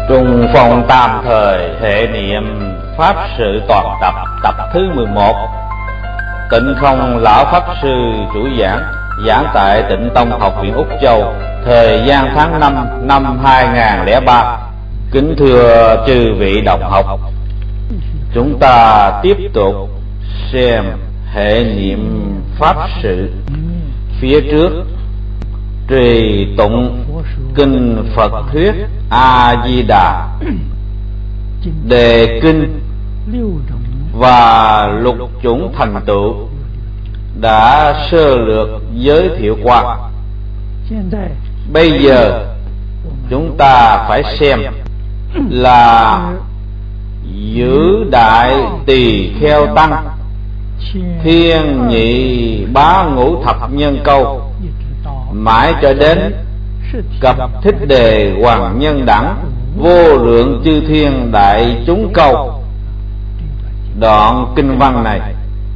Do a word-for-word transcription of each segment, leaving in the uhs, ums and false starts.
Trung Phong Tam Thời Hệ Niệm Pháp Sự Toàn Tập tập thứ mười một. Tịnh Không Lão Pháp Sư chủ giảng, giảng tại Tịnh Tông Học viện Úc Châu, thời gian tháng năm năm hai nghìn lẻ ba. Kính thưa chư vị đồng học, chúng ta tiếp tục xem hệ niệm Pháp Sự. Phía trước trì tụng kinh Phật thuyết A Di Đà, đề kinh và lục chủng thành tựu đã sơ lược giới thiệu qua. Bây giờ chúng ta phải xem là giữ đại tỳ kheo tăng, thiên nhị bá ngũ thập nhân câu, mãi cho đến cập thích đề hoàng nhân đẳng, vô lượng chư thiên đại chúng câu. Đoạn kinh văn này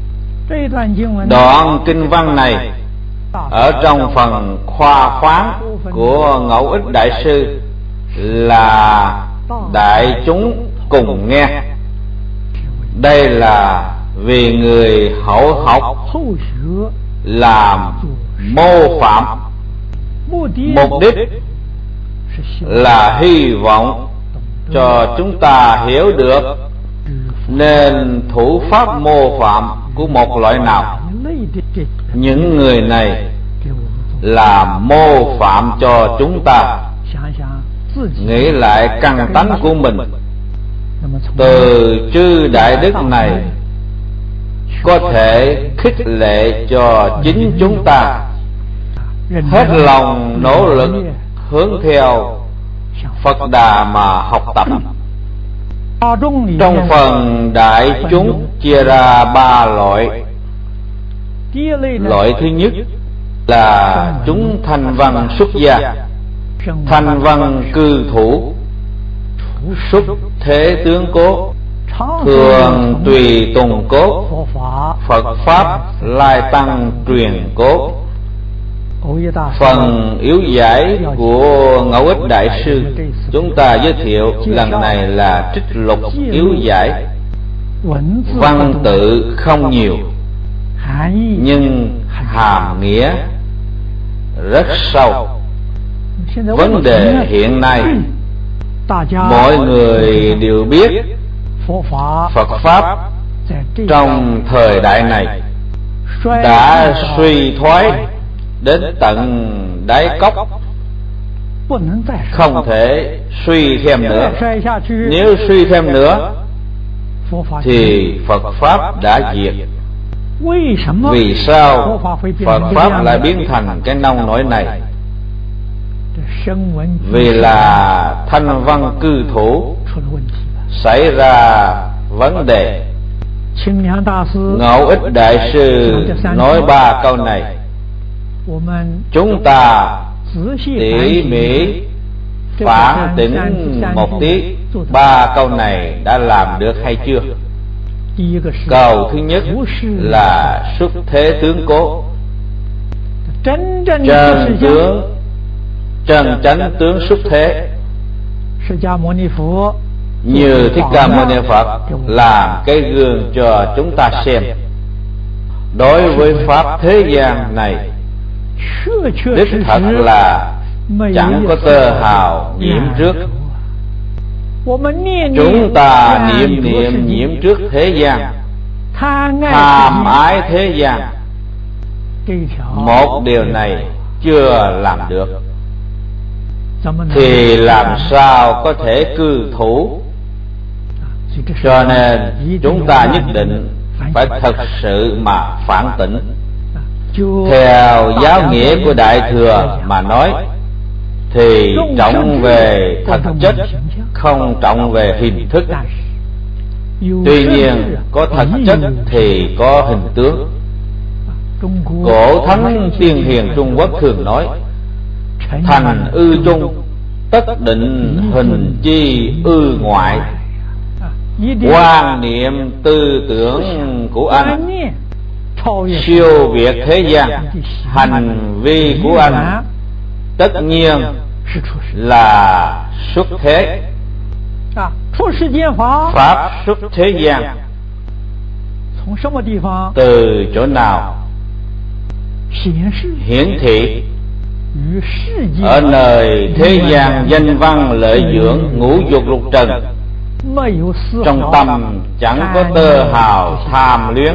Đoạn kinh văn này ở trong phần khoa phán của Ngẫu Ích Đại Sư là đại chúng cùng nghe. Đây là vì người hậu học làm mô phạm, mục đích là hy vọng cho chúng ta hiểu được nên thủ pháp mô phạm của một loại nào. Những người này là mô phạm cho chúng ta. Nghĩ lại căn tánh của mình, từ chư đại đức này có thể khích lệ cho chính chúng ta hết lòng nỗ lực hướng theo Phật Đà mà học tập. Trong phần đại chúng chia ra ba loại. Loại thứ nhất là chúng thanh văn xuất gia, thanh văn cư thủ, xuất thế tướng cốt, thường tùy tùng cốt, Phật pháp lai tăng truyền cốt. Phần yếu giải của Ngẫu Ích Đại Sư chúng ta giới thiệu lần này là trích lục yếu giải. Văn tự không nhiều, nhưng hàm nghĩa rất sâu. Vấn đề hiện nay mọi người đều biết, Phật pháp trong thời đại này đã suy thoái đến tận đáy cốc, không thể suy thêm nữa. Nếu suy thêm nữa thì Phật pháp đã diệt. Vì sao Phật pháp lại biến thành cái nông nổi này? Vì là thanh văn cư thủ xảy ra vấn đề. Ngẫu Ích Đại Sư nói ba câu này, chúng ta tỉ mỉ phản tỉnh một tí, ba câu này đã làm được hay chưa? Câu thứ nhất là xuất thế tướng cốt, chân tướng, chân chánh tướng xuất thế, như Thích Ca Mâu Ni Phật làm cái gương cho chúng ta xem. Đối với pháp thế gian này, đích thật là chẳng có tơ hào nhiễm trước. Chúng ta niệm niệm nhiễm trước thế gian, tham ái thế gian, một điều này chưa làm được thì làm sao có thể cư thủ? Cho nên chúng ta nhất định phải thật sự mà phản tỉnh. Theo giáo nghĩa của Đại Thừa mà nói thì trọng về thật chất, không trọng về hình thức. Tuy nhiên có thật chất thì có hình tướng. Cổ thánh tiên hiền Trung Quốc thường nói, thành ư trung, tất định hình chi ư ngoại. Quan niệm tư tưởng của anh siêu việt thế gian, hành vi của anh tất nhiên là xuất thế. 啊，出世间法 Pháp xuất thế gian 从什么地方 từ chỗ nào 显示 hiển thị 与世界 ở nơi thế gian danh văn lợi dưỡng ngũ dục lục trần, 没有丝 trong 毫 tâm chẳng có tơ hào tham luyến.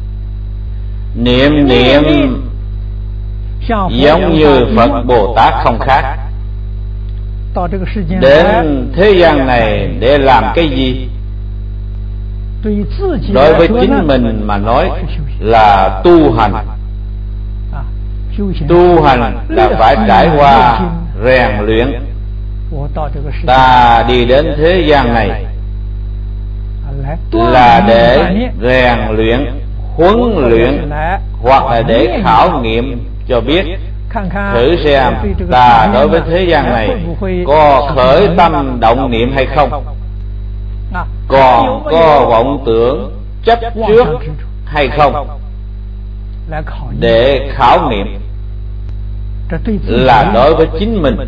Niệm niệm 像佛 giống như Phật Bồ Tát không khác. 到这个世间来 Đến thế gian này để làm cái gì? 对于自己 Đối 来 với 说呢 chính mình mà nói là tu hành. 啊，修行 Tu hành là phải trải qua rèn luyện. 我到这个世界 Ta đi đến thế gian này 啊来 là 锻 để 炼 rèn luyện, huấn luyện 来 hoặc là để khảo nghiệm cho biết, 看看 thử xem 对这个 ta 世界 đối với 呢 thế gian 还 này 会不会 có khởi 起 tâm động niệm hay không, 啊 còn có vọng tưởng chấp 妄 trước 想执着 hay không, 来考验 để khảo nghiệm 这对自己 là đối với chính mình.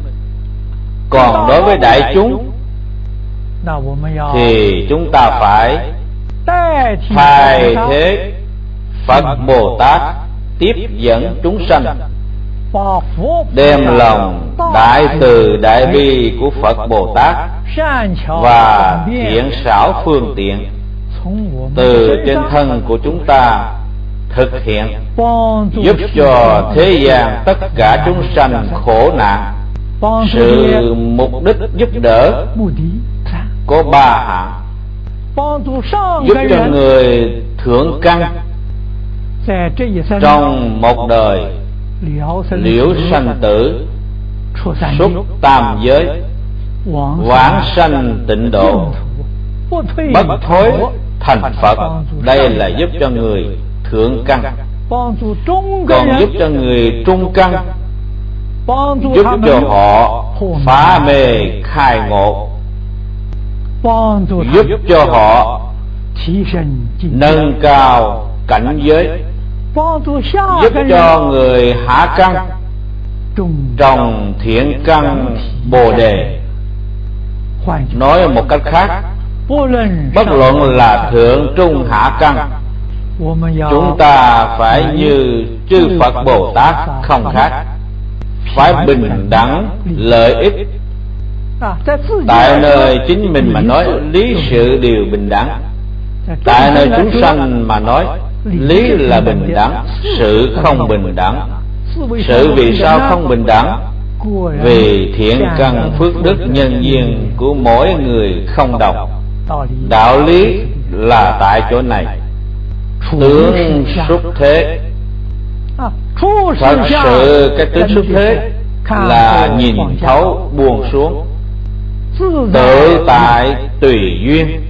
Còn đối với đại chúng 那我们要 thì chúng ta phải 代替 thay 菩萨 thế Phật Bồ Tát tiếp dẫn chúng sanh, 把佛 đem lòng đại từ đại bi của Phật Bồ Tát 善巧 và 方便 thiện xảo phương tiện 从我们 từ 身 trên 上 thân của chúng ta thực hiện, 帮助 giúp cho thế gian tất cả chúng sanh khổ nạn. 帮助 Sự mục đích giúp đỡ 目的三 có ba hạng: 帮助上 giúp 个 cho 人 người thượng căn 在这一生 trong một đời 了生 liễu 死 sanh tử, 出三 xuất 界 tam giới, 往 vãng sanh tịnh độ, 净土不退 bất thối 佛 thành Phật. 帮助 Đây 上 là giúp cho người thượng căn. 帮助中个 Còn giúp 人 cho người trung căn, 帮助 giúp 他 cho 们 họ 破 phá 迷 mê khai ngộ, 帮助他 giúp 们 cho họ 提升境界 nâng cao cảnh giới, 帮助下 giúp 个 cho 人 người hạ căn 中 trồng thiện căn Bồ Đề. 换句 Nói một cách khác, 不论 bất 上 luận là thượng trung hạ căn, 我们要 chúng ta phải như chư Phật Bồ Tát không khác, phải bình đẳng lợi ích. 啊，在自己 Tại 来 nơi 说 chính mình mà nói lý sự đều bình đẳng, 在 tại 众 nơi 生来 chúng 说 sanh mà nói lý là bình đẳng, sự không bình đẳng. 是为 Sự vì 什 sao 么 không bình đẳng? 果然 Vì thiện 善 căn 良 phước đức nhân duyên của mỗi người không đồng. 道理 Đạo lý là tại chỗ này. 处 Tướng 世下 xuất thế. 啊，处 Thật 世下 sự cái tướng xuất thế 看 là 破 nhìn 放下 thấu buông xuống, 自 tự 在 tại tùy duyên.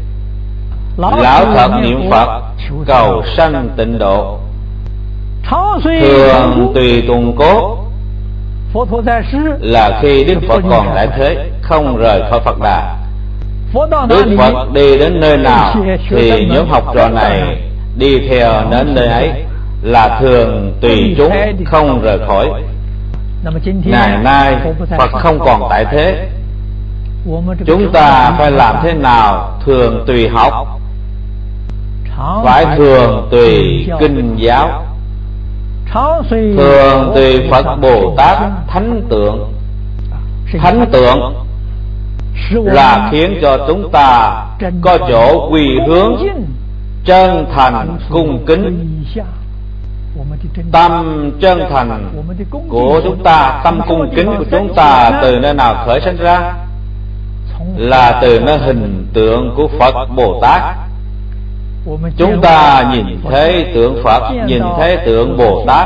Lão thật niệm Phật cầu sanh tịnh độ, 长岁 thường tùy tuần cố 佛陀在世， là khi Đức Phật còn tại thế, không rời khỏi Phật đà. 佛到哪 Đức 里， Phật đi đến nơi nào thì nhóm học trò này đi theo đến nơi ấy, là thường tùy chúng không rời khỏi. 那么今天 Ngày nay 佛不在 Phật không còn tại thế, 我们这个 chúng ta phải làm thế nào thường tùy học, 常 phải thường tùy 教 kinh giáo, 常随 thường tùy Phật Phật Bồ Tát 生 thánh tượng. 是 Thánh tượng 使我 là 们 khiến cho chúng ta có chỗ quy hướng 恭敬 chân thành cung kính. 跪下我们的真 Tâm chân thành 我们的恭敬 của chúng ta, tâm cung kính của chúng ta từ nơi nào khởi sinh ra? 从 Là từ nơi hình tượng của Phật Bồ Tát. 我们 Chúng ta nhìn thấy tượng Phật, nhìn thấy tượng Bồ Tát,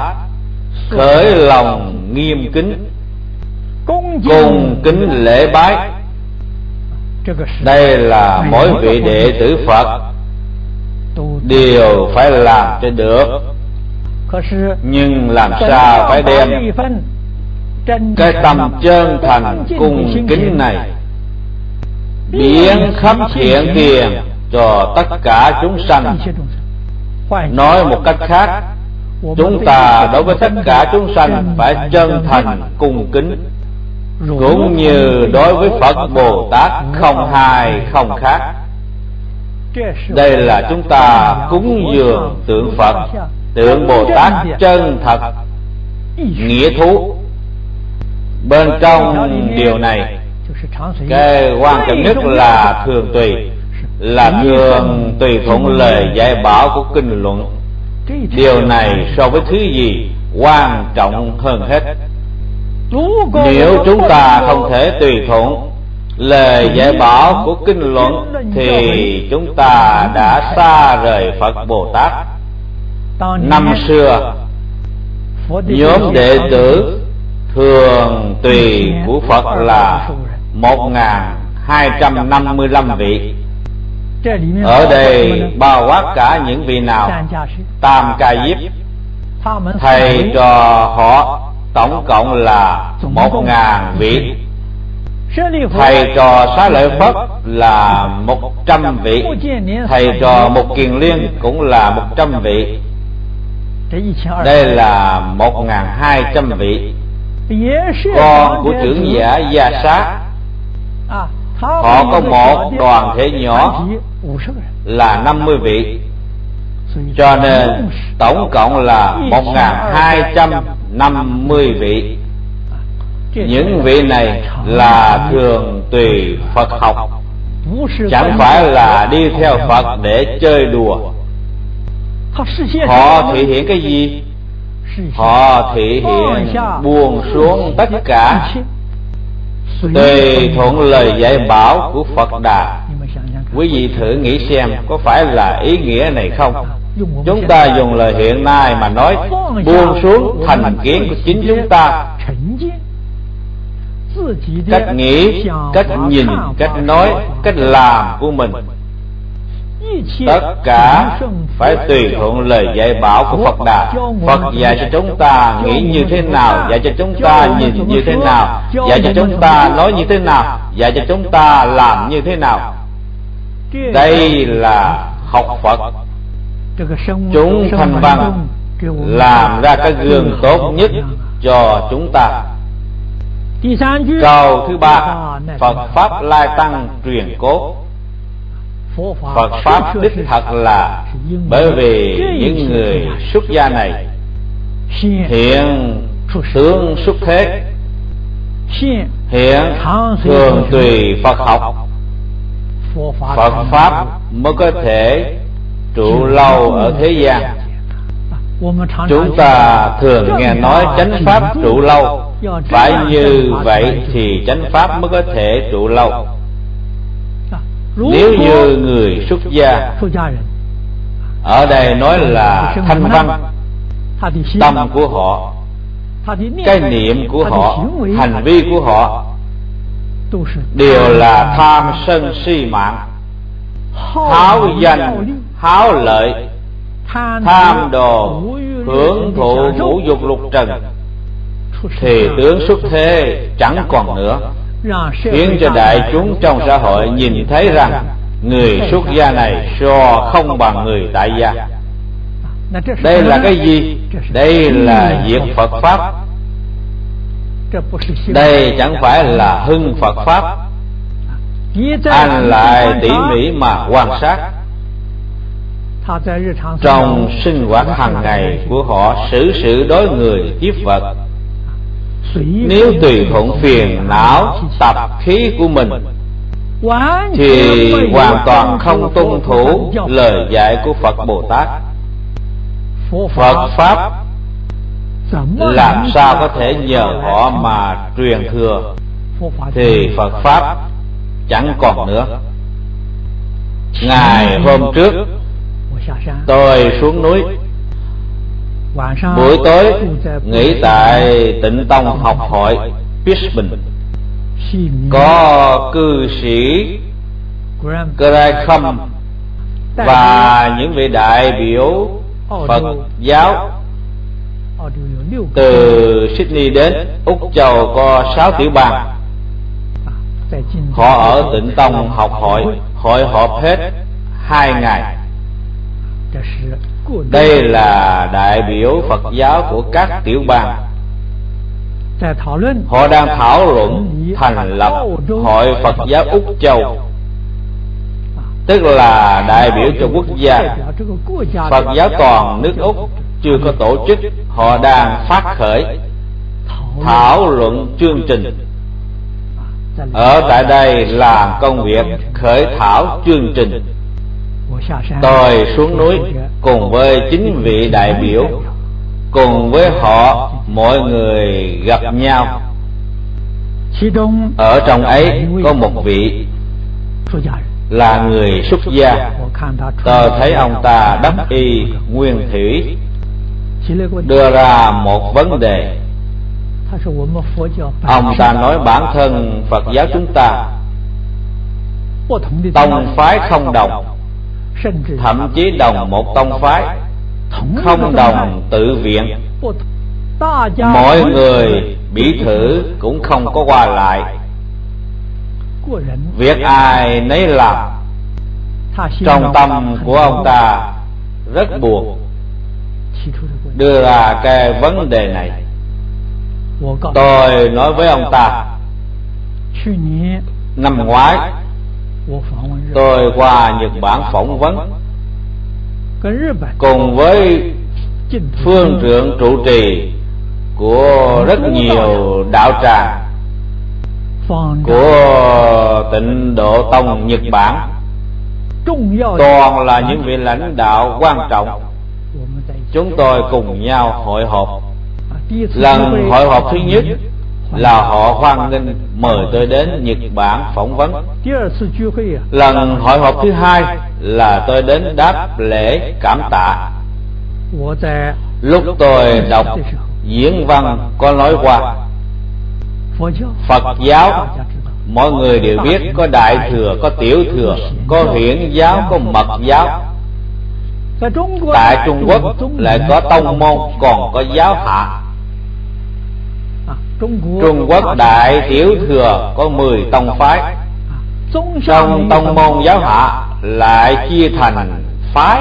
khởi lòng nghiêm kính, 恭敬 cung kính lễ bái. 这个是 Đây là mỗi vị đệ tử Phật 都 đều phải làm cho được. 可是 Nhưng làm sao phải 这 đem 一份真 cái 诚 tâm chân thành 恭敬的 cung 心 kính 情 này biến khắp thiện tiền cho tất cả chúng 一 sanh. 切众生。换句 Nói một cách khác, 我们 chúng 对 ta 这 đối với tất cả chúng sanh 真 phải chân 诚 thành cung kính, cũng như đối với Phật Bồ Tát không hai không khác. Đây là chúng ta cúng dường tượng Phật, tượng Bồ Tát chân thật, nghĩa thú. Bên trong điều này, cái quan trọng nhất là thường tùy, là thường tùy thuận lời dạy bảo của kinh luận. Điều này so với thứ gì quan trọng hơn hết. Nếu chúng ta không thể tùy thuận lời dạy bảo của kinh luận thì chúng ta đã xa rời Phật Bồ Tát. Năm xưa, nhóm đệ tử thường tùy của Phật là một nghìn hai trăm năm mươi lăm vị. Ở đây bao quát cả những vị nào? Tam Ca Diếp, thầy trò họ tổng cộng là một ngàn vị. Thầy trò Xá Lợi Phất là một trăm vị. Thầy trò Mục Kiền Liên cũng là một trăm vị. Đây là một ngàn hai trăm vị. Con của trưởng giả Gia Sát, họ có một đoàn thể nhỏ là năm mươi vị. Cho nên tổng cộng là một nghìn hai trăm năm mươi vị. Những vị này là thường tùy Phật học, chẳng phải là đi theo Phật để chơi đùa. Họ thể hiện cái gì? Họ thể hiện buông xuống tất cả, tùy thuận lời dạy bảo của Phật Đà. Quý vị thử nghĩ xem có phải là ý nghĩa này không? Chúng ta dùng lời hiện nay mà nói, buông xuống thành kiến của chính chúng ta, cách nghĩ, cách nhìn, cách nói, cách làm của mình, tất cả phải tùy thuận lời dạy bảo của Phật Đà. Phật dạy cho chúng ta nghĩ như thế nào, dạy cho chúng ta nhìn như thế nào, dạy cho chúng ta nói như thế nào, dạy cho chúng ta làm như thế nào. Đây là học Phật. Chúng thành văn làm ra cái gương tốt nhất cho chúng ta. Câu thứ ba, Phật Pháp Lai Tăng truyền cố. Phật Pháp đích thật là bởi vì những người xuất gia này hiện tướng xuất thế, hiện thường tùy Phật học, Phật Pháp mới có thể trụ lâu ở thế gian. Chúng ta thường nghe nói chánh Pháp trụ lâu, phải như vậy thì chánh Pháp mới có thể trụ lâu. Nếu như người xuất gia, ở đây nói là thanh văn, tâm của họ, cái niệm của họ, hành vi của họ đều là tham sân si mạng, háo danh, háo lợi, tham đồ, hưởng thụ ngũ dục lục trần, thì tướng xuất thế chẳng còn nữa, khiến cho đại chúng trong xã hội nhìn thấy rằng người xuất gia này so không bằng người tại gia. Đây là cái gì? Đây là diệt Phật Pháp. Đây chẳng phải là hưng Phật Pháp. Anh lại tỉ mỉ mà quan sát trong sinh hoạt hàng ngày của họ, xử sự đối người tiếp vật. Nếu tùy thuận phiền não tập khí của mình thì hoàn toàn không tuân thủ lời dạy của Phật Bồ Tát. Phật Pháp làm sao có thể nhờ họ mà truyền thừa, thì Phật Pháp chẳng còn nữa. Ngày hôm trước tôi xuống núi, buổi tối nghỉ tại Tịnh Tông học hội Brisbane. Có cư sĩ Graham và những vị đại biểu Phật giáo từ Sydney đến. Úc Châu có sáu tiểu bang. Họ ở Tịnh Tông học hội, hội họp hết hai ngày. Đây là đại biểu Phật giáo của các tiểu bang. Họ đang thảo luận thành lập Hội Phật giáo Úc Châu, tức là đại biểu cho quốc gia. Phật giáo toàn nước Úc chưa có tổ chức, họ đang phát khởi thảo luận chương trình. Ở tại đây làm công việc khởi thảo chương trình. Tôi xuống núi cùng với chính vị đại biểu, cùng với họ mọi người gặp nhau. Ở trong ấy có một vị là người xuất gia. Tôi thấy ông ta đắp y nguyên thủy, đưa ra một vấn đề. Ông ta nói bản thân Phật giáo chúng ta tông phái không đồng, thậm chí đồng một tông phái, không đồng tự viện. Mọi người bị thử cũng không có qua lại, việc ai nấy làm. Trong tâm của ông ta rất buồn, đưa ra cái vấn đề này. Tôi nói với ông ta, năm ngoái tôi qua Nhật Bản phỏng vấn, cùng với phương trưởng trụ trì của rất nhiều đạo tràng của Tịnh Độ Tông Nhật Bản, toàn là những vị lãnh đạo quan trọng. Chúng tôi cùng nhau hội họp. Lần hội họp thứ nhất là họ hoan nghênh mời tôi đến Nhật Bản phỏng vấn. Lần hội họp thứ hai là tôi đến đáp lễ cảm tạ. Lúc tôi đọc diễn văn có nói qua, Phật giáo mọi người đều biết có đại thừa, có tiểu thừa, có hiển giáo, có mật giáo. Tại Trung Quốc lại có tông môn, còn có giáo hạ. Trung Quốc đại tiểu thừa có mười tông phái, trong tông môn giáo hạ lại chia thành phái.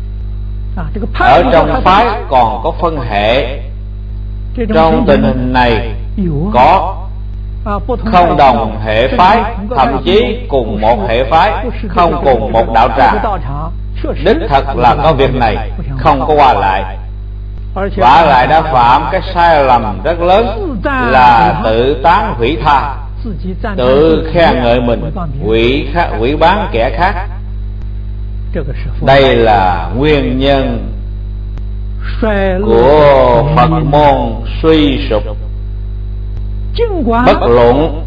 Ở trong phái còn có phân hệ. Trong tình hình này có không đồng hệ phái, thậm chí cùng một hệ phái, không cùng một đạo tràng. Đích thật là có việc này, không có qua lại. Và lại đã phạm cái sai lầm rất lớn là tự tán hủy tha, tự khen ngợi mình, hủy hủy bán kẻ khác. Đây là nguyên nhân của Phật môn suy sụp. Bất luận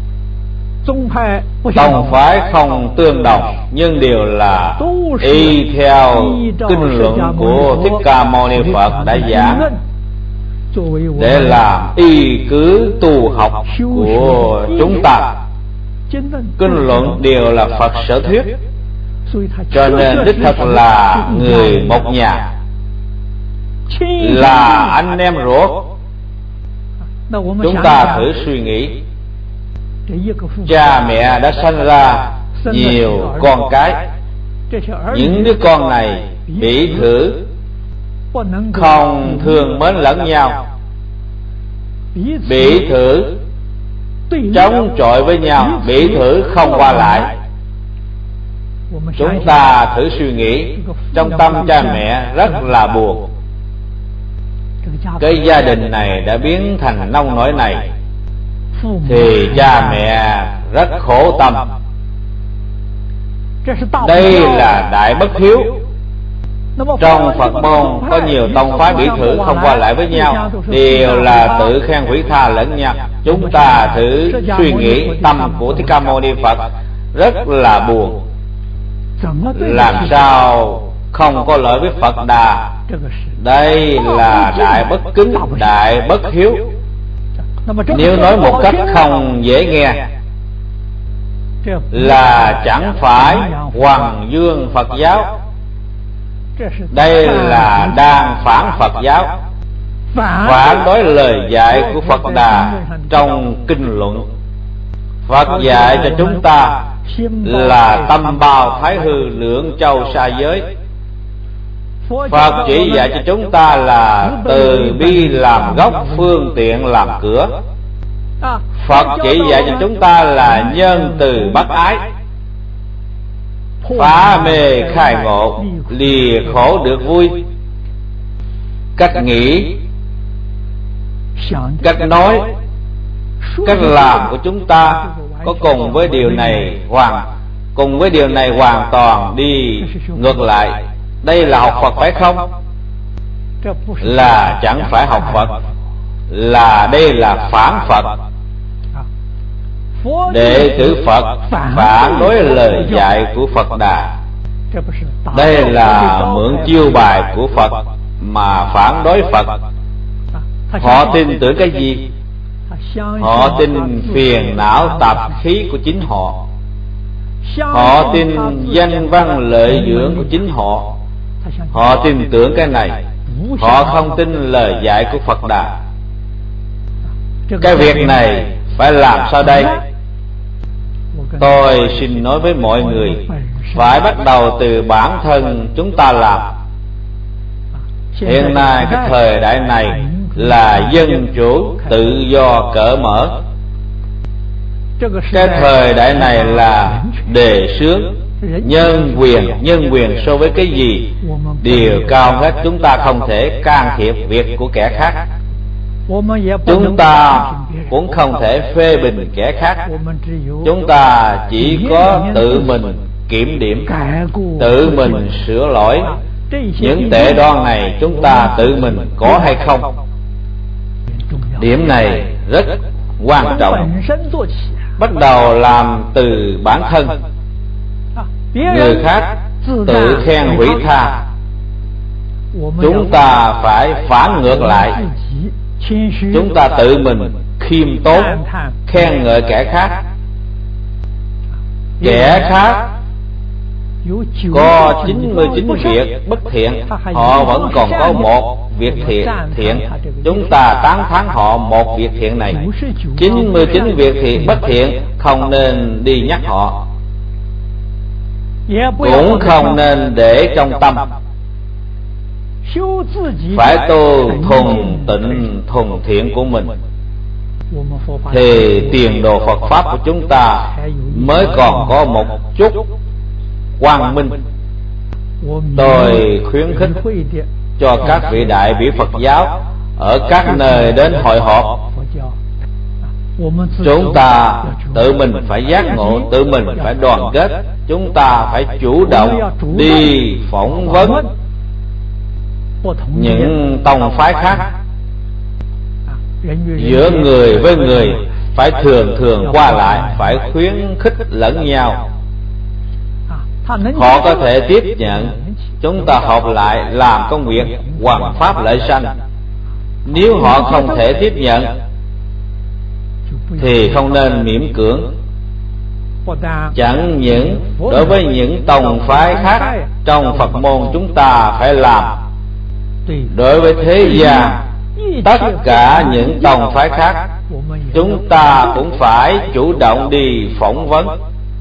tông phái không tương đồng, nhưng đều là y theo kinh luận của Thích Ca Mâu Ni Phật đã giảng, để làm y cứ tu học của chúng ta. Kinh luận đều là Phật sở thuyết, cho nên đích thật là người một nhà, là anh em ruột. Chúng ta thử suy nghĩ, cha mẹ đã sanh ra nhiều con cái, những đứa con này bị thử, không thương mến lẫn nhau, bị thử chống chọi với nhau, bị thử không qua lại. Chúng ta thử suy nghĩ, trong tâm cha mẹ rất là buồn. Cái gia đình này đã biến thành nông nỗi này, thì cha mẹ rất khổ tâm. Đây là đại bất hiếu. Trong Phật môn có nhiều tông phái bị thử không qua lại với nhau, đều là tự khen hủy tha lẫn nhau. Chúng ta thử suy nghĩ, tâm của Thích Ca Mâu Ni Phật rất là buồn. Làm sao không có lợi với Phật Đà? Đây là đại bất kính, đại bất hiếu. Nếu nói một cách không dễ nghe, là chẳng phải hoằng dương Phật giáo, đây là đang phản Phật giáo, phản đối lời dạy của Phật Đà trong kinh luận. Phật dạy cho chúng ta là tâm bao thái hư, lượng châu xa giới. Phật chỉ dạy cho chúng ta là từ bi làm gốc, phương tiện làm cửa. Phật chỉ dạy cho chúng ta là nhân từ bác ái, phá mê khai ngộ, lìa khổ được vui. Cách nghĩ, cách nói, cách làm của chúng ta có cùng với điều này hoàn cùng với điều này hoàn toàn đi ngược lại. Đây là học Phật phải không? Là chẳng phải học Phật, là đây là phản Phật. Đệ tử Phật phản đối lời dạy của Phật Đà. Đây là mượn chiêu bài của Phật mà phản đối Phật. Họ tin tưởng cái gì? Họ tin phiền não tạp khí của chính họ. Họ tin danh văn lợi dưỡng của chính họ. Họ tin tưởng cái này, họ không tin lời dạy của Phật Đà. Cái việc này phải làm sao đây? Tôi xin nói với mọi người, phải bắt đầu từ bản thân chúng ta làm. Hiện nay cái thời đại này là dân chủ tự do cởi mở. Cái thời đại này là đề xướng nhân quyền. Nhân quyền so với cái gì? Điều cao hết. Chúng ta không thể can thiệp việc của kẻ khác. Chúng ta cũng không thể phê bình kẻ khác. Chúng ta chỉ có tự mình kiểm điểm, tự mình sửa lỗi. Những tệ đoan này chúng ta tự mình có hay không? Điểm này rất quan trọng. Bắt đầu làm từ bản thân. Người khác tự khen hủy tha, chúng ta phải phản ngược lại. Chúng ta tự mình khiêm tốn, khen ngợi kẻ khác. Kẻ khác có chín mươi chín việc bất thiện, họ vẫn còn có một việc thiện thiện. Chúng ta tán thán họ một việc thiện này. Chín mươi chín việc thiện bất thiện không nên đi nhắc họ, cũng không nên để trong tâm. Phải tu thuần tịnh thuần thiện của mình, thì tiền đồ Phật Pháp của chúng ta mới còn có một chút quang minh. Tôi khuyến khích cho các vị đại biểu Phật giáo ở các nơi đến hội họp. Chúng ta tự mình phải giác ngộ, tự mình phải đoàn kết. Chúng ta phải chủ động đi phỏng vấn những tông phái khác. Giữa người với người phải thường thường qua lại, phải khuyến khích lẫn nhau. Họ có thể tiếp nhận, chúng ta họp lại làm công việc hoằng pháp lợi sanh. Nếu họ không thể tiếp nhận thì không nên miễn cưỡng. Chẳng những đối với những tông phái khác trong Phật môn chúng ta phải làm, đối với thế gian tất cả những tông phái khác chúng ta cũng phải chủ động đi phỏng vấn.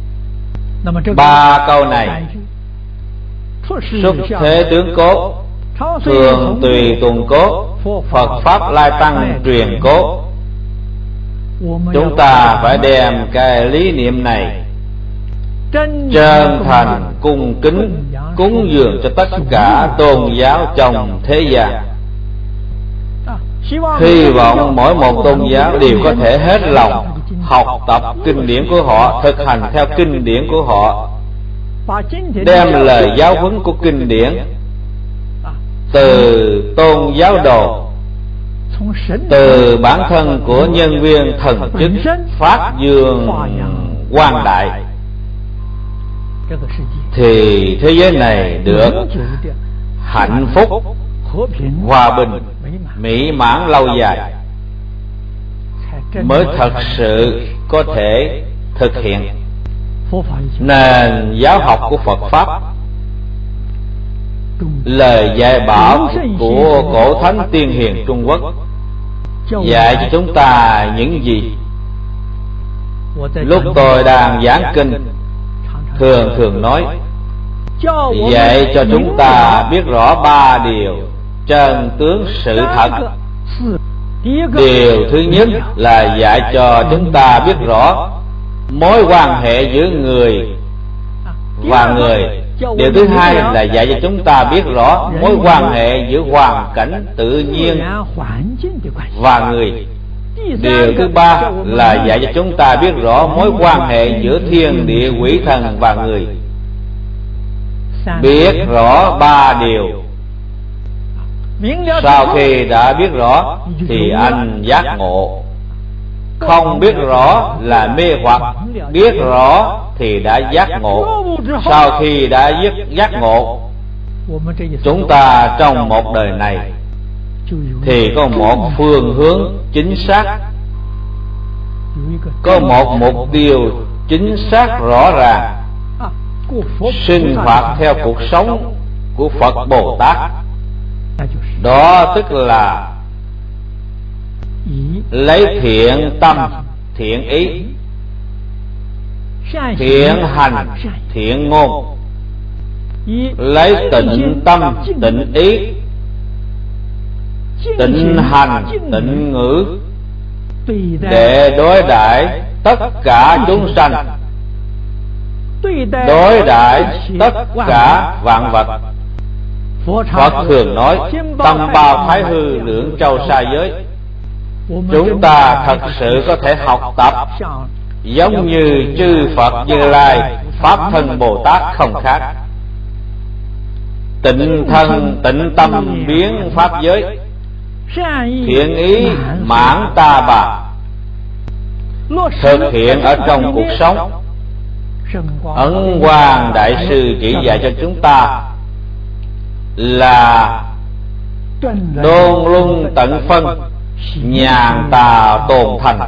Ba câu này: xuất thế tướng cố, thường tùy tuần cố, Phật Pháp lai tăng truyền cố. Chúng ta phải đem cái lý niệm này chân thành cung kính cúng dường cho tất cả tôn giáo trong thế gian. Hy vọng mỗi một tôn giáo đều có thể hết lòng học tập kinh điển của họ, thực hành theo kinh điển của họ, đem lời giáo huấn của kinh điển từ tôn giáo đồ, từ bản thân của nhân viên thần chức phát dương quang đại, thì thế giới này được hạnh phúc, hòa bình, mỹ mãn lâu dài, mới thật sự có thể thực hiện. Nền giáo học của Phật Pháp, lời dạy bảo của cổ thánh tiên hiền Trung Quốc dạy cho chúng ta những gì? Lúc tôi đang giảng kinh, thường thường nói dạy cho chúng ta biết rõ ba điều chân tướng sự thật. Điều thứ nhất là dạy cho chúng ta biết rõ mối quan hệ giữa người và người. Điều thứ hai là dạy cho chúng ta biết rõ mối quan hệ giữa hoàn cảnh tự nhiên và người. Điều thứ ba là dạy cho chúng ta biết rõ mối quan hệ giữa thiên địa quỷ thần và người. Biết rõ ba điều, sau khi đã biết rõ thì anh giác ngộ. Không biết rõ là mê hoặc, biết rõ thì đã giác ngộ. Sau khi đã giác ngộ, chúng ta trong một đời này thì có một phương hướng chính xác, có một mục tiêu chính xác rõ ràng, sinh hoạt theo cuộc sống của Phật Bồ Tát. Đó tức là lấy thiện tâm, thiện ý, thiện hành, thiện ngôn, lấy tịnh tâm, tịnh ý, tịnh hành, tịnh ngữ để đối đãi tất cả chúng sanh, đối đãi tất cả vạn vật. Phật thường nói tâm bao thái hư lưỡng châu sa giới. Chúng ta thật sự có thể học tập giống như chư Phật Như Lai, Pháp Thân Bồ Tát không khác. Tịnh thân tịnh tâm biến pháp giới, thiện ý mãn ta bà, thực hiện ở trong cuộc sống. Ấn Quang Đại Sư chỉ dạy cho chúng ta là đôn luân tận phân, nhàn tà tồn thành,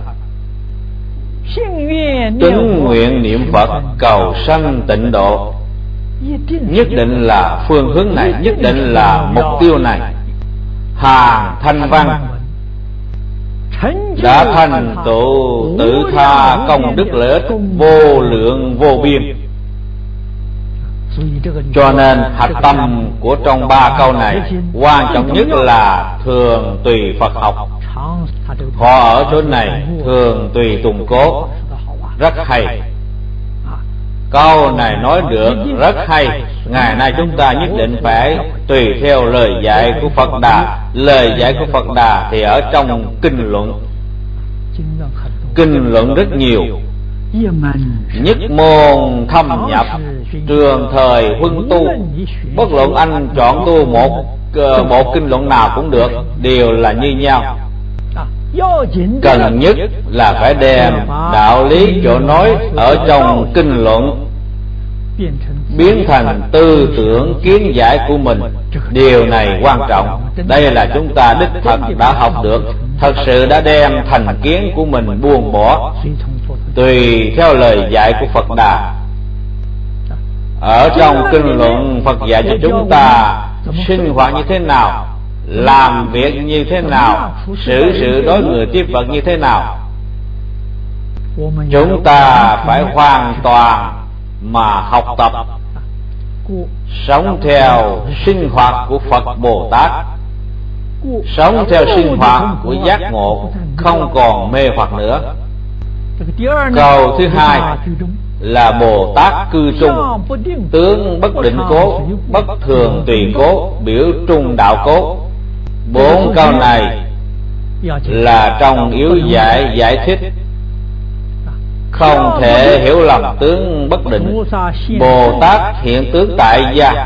tín nguyện niệm Phật cầu sanh tịnh độ. Nhất định là phương hướng này, nhất định là mục tiêu này. Hàng Thanh Văn đã thành tựu tự tha công đức lợi ích vô lượng vô biên. Cho nên hạch tâm của trong ba câu này quan trọng nhất là thường tùy Phật học. Họ ở chỗ này thường tùy tùng cố, rất hay. Câu này nói được rất hay. Ngày nay chúng ta nhất định phải tùy theo lời dạy của Phật Đà. Lời dạy của Phật Đà thì ở trong kinh luận. Kinh luận rất nhiều, nhất môn thâm nhập, trường thời huân tu. Bất luận anh chọn tu một bộ kinh luận nào cũng được, đều là như nhau. Cần nhất là phải đem đạo lý chỗ nói ở trong kinh luận biến thành tư tưởng kiến giải của mình. Điều này quan trọng. Đây là chúng ta đích thật đã học được, thật sự đã đem thành kiến của mình buông bỏ, tùy theo lời dạy của Phật Đà. Ở trong kinh luận Phật dạy cho chúng ta sinh hoạt như thế nào, làm việc như thế nào, xử sự đối người tiếp vật như thế nào. Chúng ta phải hoàn toàn mà học tập, sống theo sinh hoạt của Phật Bồ Tát, sống theo sinh hoạt của giác ngộ, không còn mê hoặc nữa. Câu thứ hai là Bồ Tát cư trung, tướng bất định cố, bất thường tùy cố, biểu trung đạo cố. Bốn câu này là trong yếu giải giải thích, không thể hiểu lầm tướng bất định. Bồ Tát hiện tướng tại gia.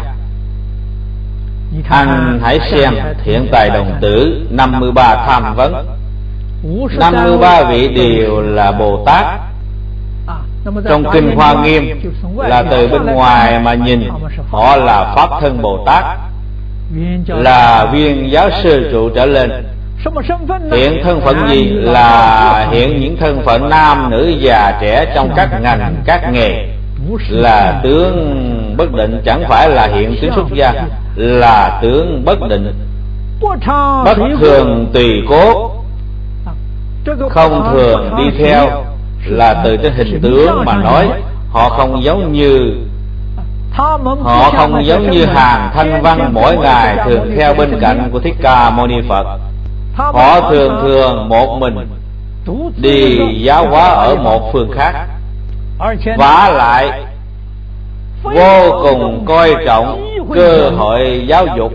Anh hãy xem Thiện Tài Đồng Tử năm mươi ba tham vấn. năm mươi ba vị đều là Bồ Tát. Trong kinh Hoa Nghiêm là từ bên ngoài mà nhìn, họ là Pháp Thân Bồ Tát, là viên giáo sư trụ trở lên. Hiện thân phận gì? Là hiện những thân phận nam, nữ, già, trẻ trong các ngành, các nghề. Là tướng bất định, chẳng phải là hiện tướng xuất gia, là tướng bất định. Bất thường tùy cố, không thường đi theo, là từ cái hình tướng mà nói. Họ không giống như Họ không giống như hàng Thanh Văn mỗi ngày thường theo bên cạnh của Thích Ca Mâu Ni Phật. Họ thường thường một mình đi giáo hóa ở một phương khác, vả lại vô cùng coi trọng cơ hội giáo dục.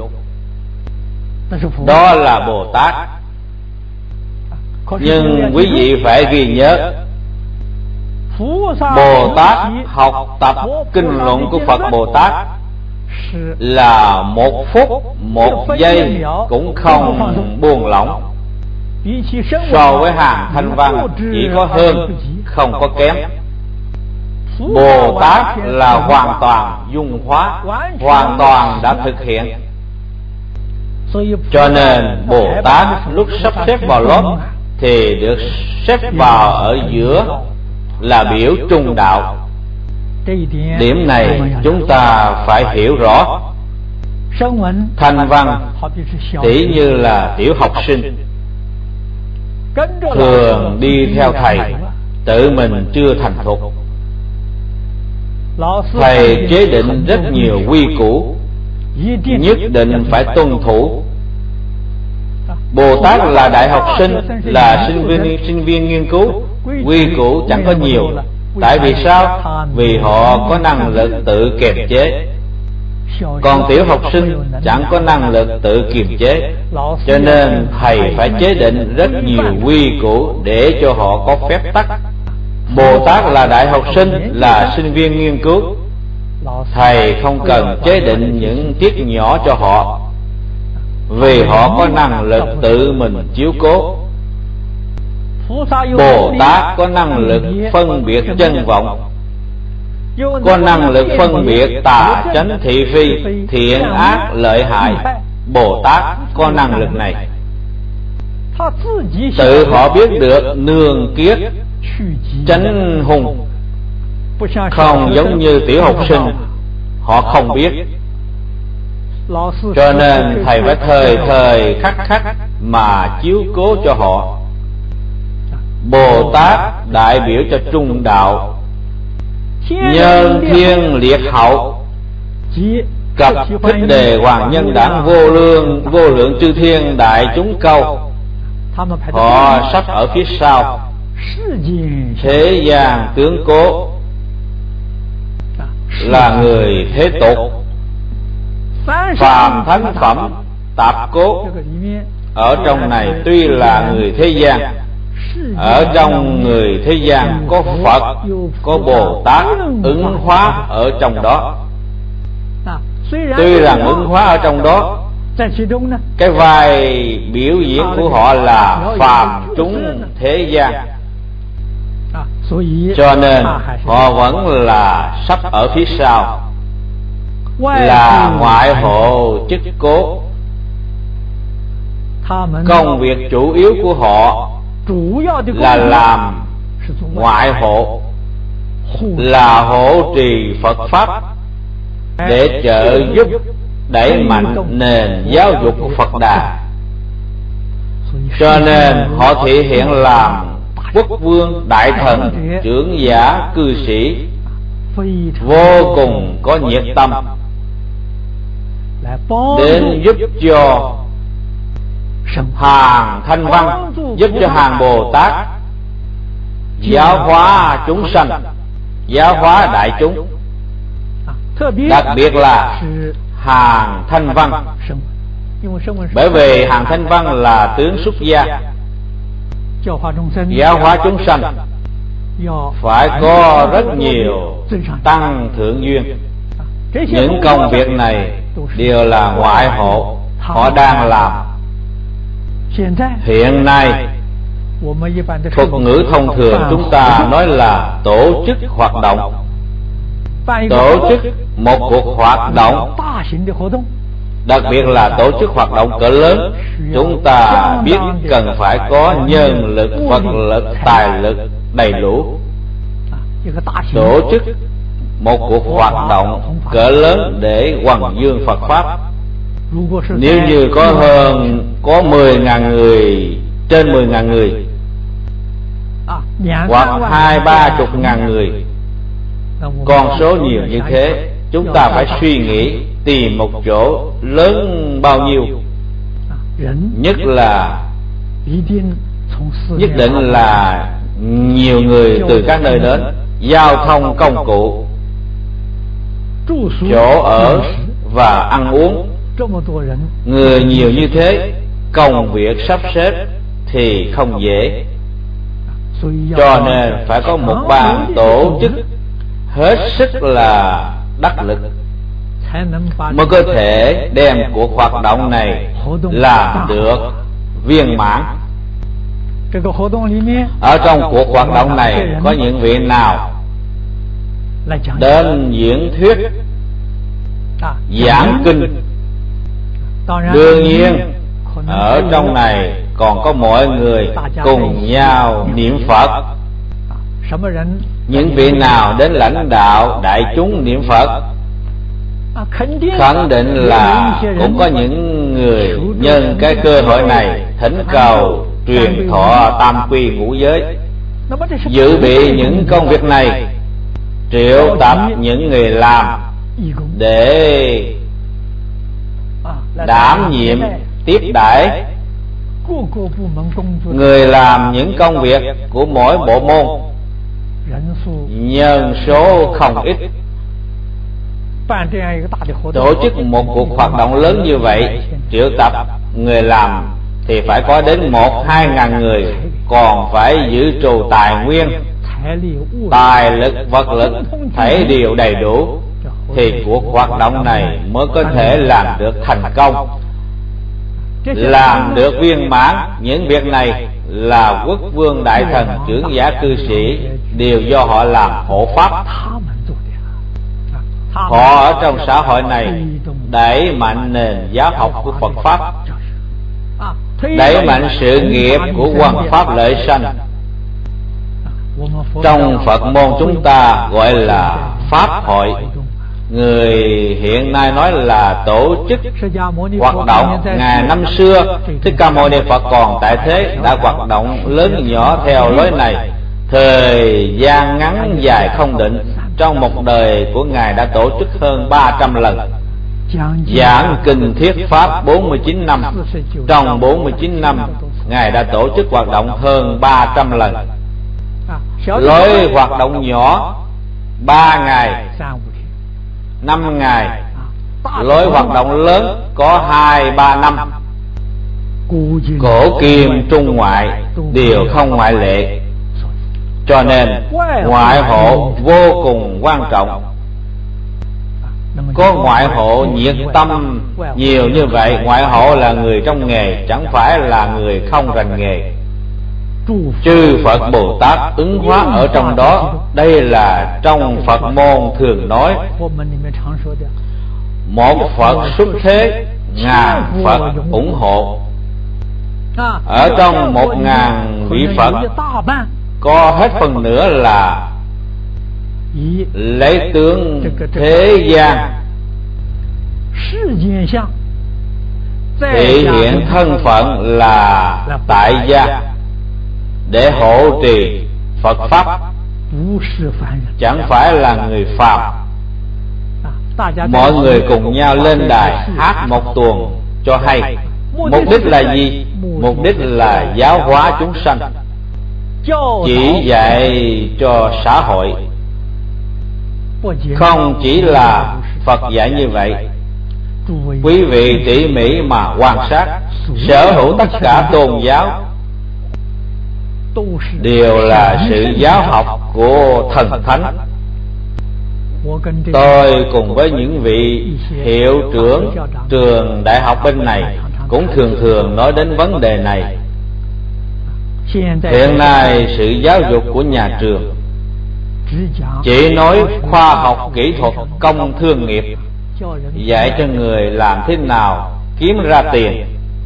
Đó là Bồ Tát. Nhưng quý vị phải ghi nhớ, Bồ Tát học tập kinh luận của Phật Bồ Tát là một phút một giây cũng không buông lỏng. So với hàng Thanh Văn chỉ có hơn không có kém. Bồ Tát là hoàn toàn dung hóa, hoàn toàn đã thực hiện. Cho nên Bồ Tát lúc sắp xếp vào lớp thì được xếp vào ở giữa, là biểu trung đạo. Điểm này chúng ta phải hiểu rõ. Thanh Văn tỉ như là tiểu học sinh, thường đi theo thầy, tự mình chưa thành thục. Thầy chế định rất nhiều quy củ, nhất định phải tuân thủ. Bồ Tát là đại học sinh, là sinh viên sinh viên nghiên cứu, quy củ chẳng có nhiều. Tại vì sao? Vì họ có năng lực tự kiềm chế. Còn tiểu học sinh chẳng có năng lực tự kiềm chế, cho nên thầy phải chế định rất nhiều quy củ để cho họ có phép tắc. Bồ Tát là đại học sinh, là sinh viên nghiên cứu, thầy không cần chế định những tiết nhỏ cho họ, vì họ có năng lực tự mình chiếu cố. Bồ Tát có năng lực phân biệt chân vọng, có năng lực phân biệt tà chánh thị phi, thiện ác lợi hại. Bồ Tát có năng lực này. Tự họ biết được nương kiết tránh hung, không giống như tiểu học sinh, họ không biết. Cho nên thầy phải thời thời khắc khắc mà chiếu cố cho họ. Bồ Tát đại biểu cho trung đạo, nhân thiên liệt hậu, cập Thích Đề Hoàng Nhân Đản vô lượng vô lượng chư thiên đại chúng câu. Họ sắp ở phía sau. Thế gian tướng cố là người thế tục, phàm thánh phẩm tạp cố. Ở trong này tuy là người thế gian, ở trong người thế gian có Phật, có Bồ Tát ứng hóa ở trong đó. Tuy rằng ứng hóa ở trong đó, cái vai biểu diễn của họ là phàm chúng thế gian, cho nên họ vẫn là sắp ở phía sau, là ngoại hộ chức cố. Công việc chủ yếu của họ là làm ngoại hộ, là hộ trì Phật Pháp, để trợ giúp đẩy mạnh nền giáo dục của Phật Đà. Cho nên họ thể hiện làm quốc vương, đại thần, trưởng giả, cư sĩ, vô cùng có nhiệt tâm đến giúp cho hàng Thanh Văn, giúp cho hàng Bồ Tát giáo hóa chúng sanh, giáo hóa đại chúng. Đặc biệt là hàng Thanh Văn, bởi vì hàng Thanh Văn là tướng xuất gia, giáo hóa chúng sanh phải có rất nhiều tăng thượng duyên. Những công việc này đều là ngoại hộ họ đang làm. Hiện nay thuật ngữ thông thường chúng ta nói là tổ chức hoạt động. Tổ chức một cuộc hoạt động, đặc biệt là tổ chức hoạt động cỡ lớn, chúng ta biết cần phải có nhân lực, vật lực, tài lực đầy đủ. Tổ chức một cuộc hoạt động cỡ lớn để hoằng dương Phật Pháp, nếu như có hơn có mười ngàn người, trên mười ngàn người, hoặc hai ba chục ngàn người, con số nhiều như thế, chúng ta phải suy nghĩ tìm một chỗ lớn bao nhiêu, nhất là nhất định là nhiều người từ các nơi đến, giao thông công cụ, chỗ ở và ăn uống. Người nhiều như thế, công việc sắp xếp thì không dễ, cho nên phải có một ban tổ chức hết sức là đắc lực mới có thể đem cuộc hoạt động này làm được viên mãn. Ở trong cuộc hoạt động này có những vị nào đến diễn thuyết, giảng kinh. Đương nhiên ở trong này còn có mọi người cùng nhau niệm Phật. Những vị nào đến lãnh đạo đại chúng niệm Phật, khẳng định là cũng có những người nhân cái cơ hội này thỉnh cầu truyền thọ tam quy ngũ giới, dự bị những công việc này, triệu tập những người làm để đảm nhiệm tiếp đãi người làm những công việc của mỗi bộ môn. Nhân số không ít, tổ chức một cuộc hoạt động lớn như vậy, triệu tập người làm thì phải có đến một hai ngàn người, còn phải giữ trù tài nguyên, tài lực, vật lực, thảy đều đầy đủ, thì cuộc hoạt động này mới có thể làm được thành công, làm được viên mãn. Những việc này là quốc vương đại thần, trưởng giả cư sĩ đều do họ làm hộ pháp. Họ ở trong xã hội này đẩy mạnh nền giáo học của Phật pháp, đẩy mạnh sự nghiệp của hoằng pháp lợi sanh. Trong Phật môn chúng ta gọi là pháp hội, người hiện nay nói là tổ chức hoạt động. Ngày năm xưa Thích Ca Mâu Ni Phật còn tại thế đã hoạt động lớn nhỏ theo lối này. Thời gian ngắn dài không định, trong một đời của Ngài đã tổ chức hơn ba trăm lần giảng kinh thuyết pháp. Bốn mươi chín năm, trong bốn mươi chín năm Ngài đã tổ chức hoạt động hơn ba trăm lần. Lối hoạt động nhỏ ba ngày, năm ngày, lối hoạt động lớn có hai ba năm. Cổ kim trung ngoại đều không ngoại lệ, cho nên ngoại hộ vô cùng quan trọng. Có ngoại hộ nhiệt tâm nhiều như vậy, ngoại hộ là người trong nghề, chẳng phải là người không rành nghề. Chư Phật Bồ Tát ứng hóa ở trong đó. Đây là trong Phật môn thường nói, một Phật xuất thế, ngàn Phật ủng hộ. Ở trong một ngàn vị Phật có hết phần nữa là lấy tướng thế gian, thể hiện thân phận là tại gia để hộ trì Phật pháp, chẳng phải là người phàm. Mọi người cùng nhau lên đài hát một tuồng cho hay. Mục đích là gì? Mục đích là giáo hóa chúng sanh, chỉ dạy cho xã hội. Không chỉ là Phật dạy như vậy, quý vị tỉ mỉ mà quan sát, sở hữu tất cả tôn giáo đều là sự giáo học của thần thánh. Tôi cùng với những vị hiệu trưởng trường đại học bên này cũng thường thường nói đến vấn đề này. Hiện nay sự giáo dục của nhà trường chỉ nói khoa học kỹ thuật, công thương nghiệp, dạy cho người làm thế nào kiếm ra tiền.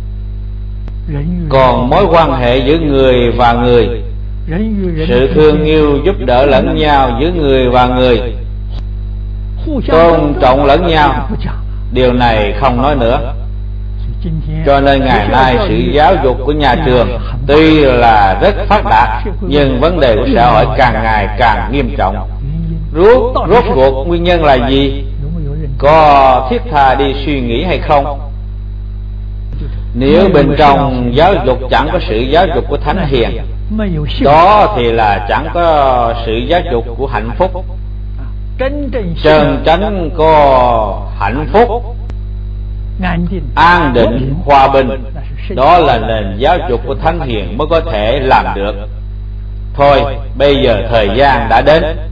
Còn mối quan hệ giữa người và người, sự thương yêu giúp đỡ lẫn nhau giữa người và người, tôn trọng lẫn nhau, điều này không nói nữa. Cho nên ngày nay sự giáo dục của nhà trường tuy là rất phát đạt, nhưng vấn đề của xã hội càng ngày càng nghiêm trọng. Rốt, rốt cuộc nguyên nhân là gì? có thiết tha đi suy nghĩ hay không. Nếu bên trong giáo dục chẳng có sự giáo dục của thánh hiền, đó thì là chẳng có sự giáo dục của hạnh phúc. Chân chánh có hạnh phúc, an định, hòa bình, đó là nền giáo dục của thánh hiền mới có thể làm được. Thôi bây giờ thời gian đã đến,